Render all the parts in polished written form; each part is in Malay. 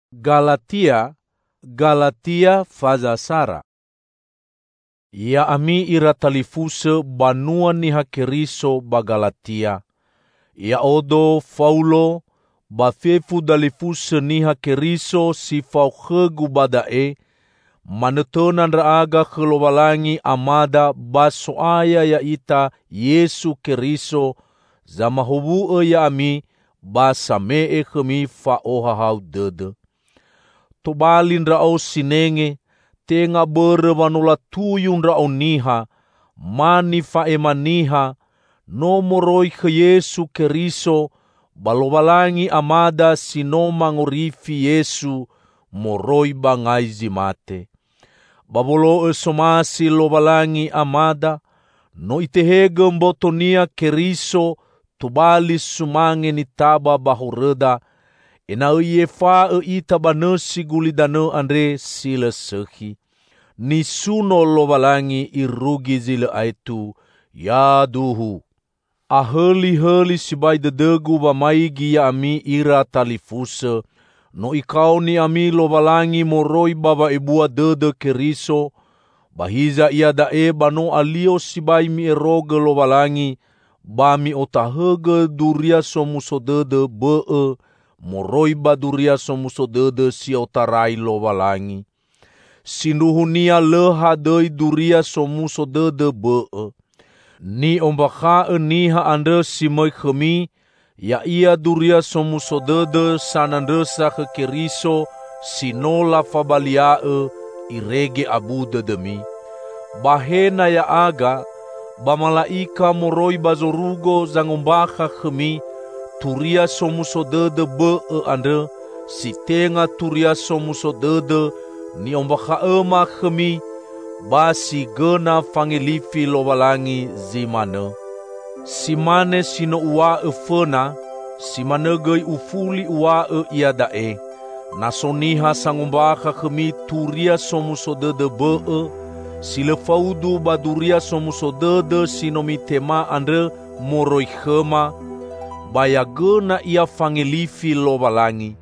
Galatia faza Sara. Ya ami ira talifuse banua niha Keriso ba Galatia. Ya odo Paulo bafefu dalifuse niha Keriso si fau khegu badae manetenan raaga kelobalangi amada basoaya ya ita Yesu Keriso zama hubu ya ami basamee khemi faohahau dede. Tobalin rao sinenge tenga bere manula tuyun rao niha mani faemaniha no moroi ke Yesu Keriso balobalangi amada sino mangorifi Yesu moroi bangai zimate. Babolo somasi lobalangi amada no itehege mbotonia Keriso tubali sumange ni taba bahureda ena yefa ita banesi gulidane andre sila sehi ni suno lobalangi irugi zile aitu ya duhu aheli sibai dedegu bamaigi ya ami ira talifuse no ikau ni ami lobalangi moroi baba ibua dede Keriso bahiza ia dae bano alio sibai mi eroge lobalangi bami otahege duria somuso dede bee moroi baduria somuso dede si otarai lobalangi sinduhunia leha dei duria somuso dede bee ni ombaka niha ande simoi khemi ya ia duria somuso dede sanandesa ke Keriso sinola fabaliae irege abu dedemi bahena ya aga bamalaika moroi bazorugo zangombaka khemi turia somuso dede bee ande sitenga turia somuso dede ni ombaka ema khemi basi gena fangelifi lobalangi zimane simane sino ua efena simane gei ufuli ua ia dae nasoniha sangombaka khemi turia somuso dede bee sile faudu baduria somuso dede sinomitema andre moroi khema bayagena ia fangelifi lobalangi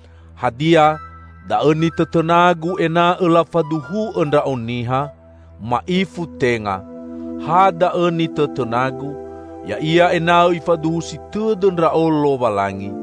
hadia daeni tetenagu ena elafaduhu enda oniha maifu tenga hada eni tetenagu ya ia ena ifaduhu situden rao lobalangi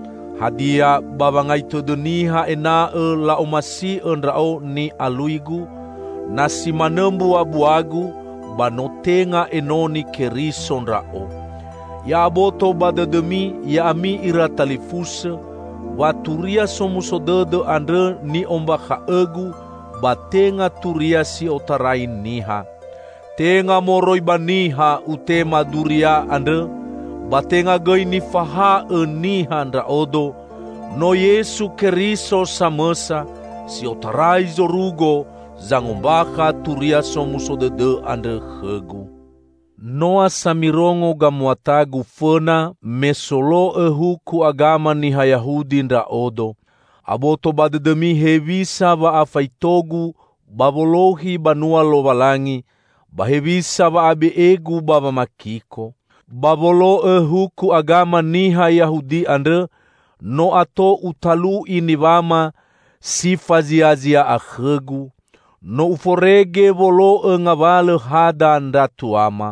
hadia babangai tedeniha ena la omasi enrao ni aluigu nasi manembu abuagu banotenga enoni Keriso rao ya aboto badedemi ya ami ira talifuse waturia somuso dede andre ni ombaka egu batenga turia si otarai niha tenga moroi baniha utema duria andre batenga gei ni faha niha ndra odo no Yesu Keriso samesa si otarai zorugo zangombaka turia somuso dede andre khegu noa samirongo gamuatagu fena mesolo ehuku agama ni Hayahudi ndra odo aboto badedemi hevisa ba afaitogu babolohi banua lobalangi bahevisa ba abeegu baba makiko babolo ehuku agama ni Hayahudi andre no ato utalu inibama sifa ziazia akhegu no uforege volo ngabale hada ndatuama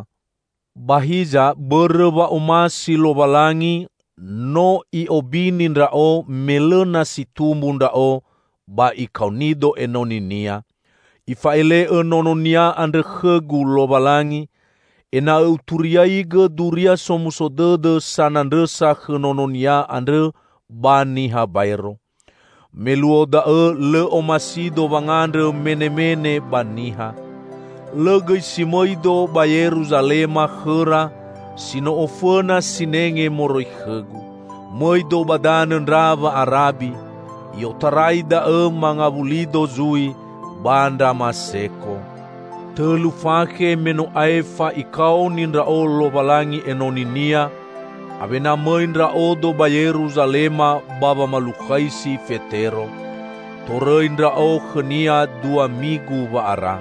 bahiza bereba umasi lobalangi no iobini ndrao melena situmbu ndrao ba ikaunido enoninia ifaele enononia andre khegu lobalangi ena uturiaige duria somuso dede sanandesa khenononia andre bani habairo meluo dae le omasido bangandre menemene baniha legei simoido ba Yerusalema khera sino ofena sinenge moroi khegu moido badane ndrava Arabi yotaraida mangabulido zui banda maseko telu fake meno aefa ikao nindra o lobalangi enoninia abena moindra odo ba Yerusalema baba malukaisi fetero toreindra o khenia dua migu ba ara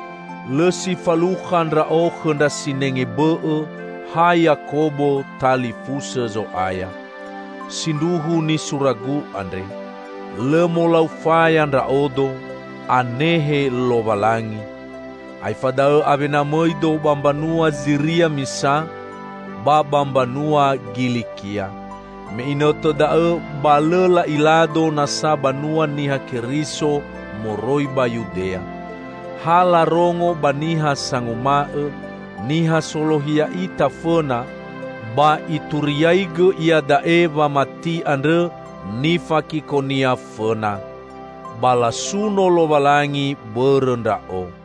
lesi falukhandra o khenda sinenge bee ha Yakobo talifuse zo aya sinduhu ni suragu andre lemolau fayan raodo, anehe lovalangi. Ai fadao avena moido bambanua Ziria misa, ba bambanua Gilikia. Me inoto dao balela ilado nasa banua niha Keriso moroi ba Yudea. Hala rongo baniha sangumae, niha solohia ita fena, ba ituriaigo ia daeva mati andre nifa kikonia fena. Bala suno lovalangi berendao.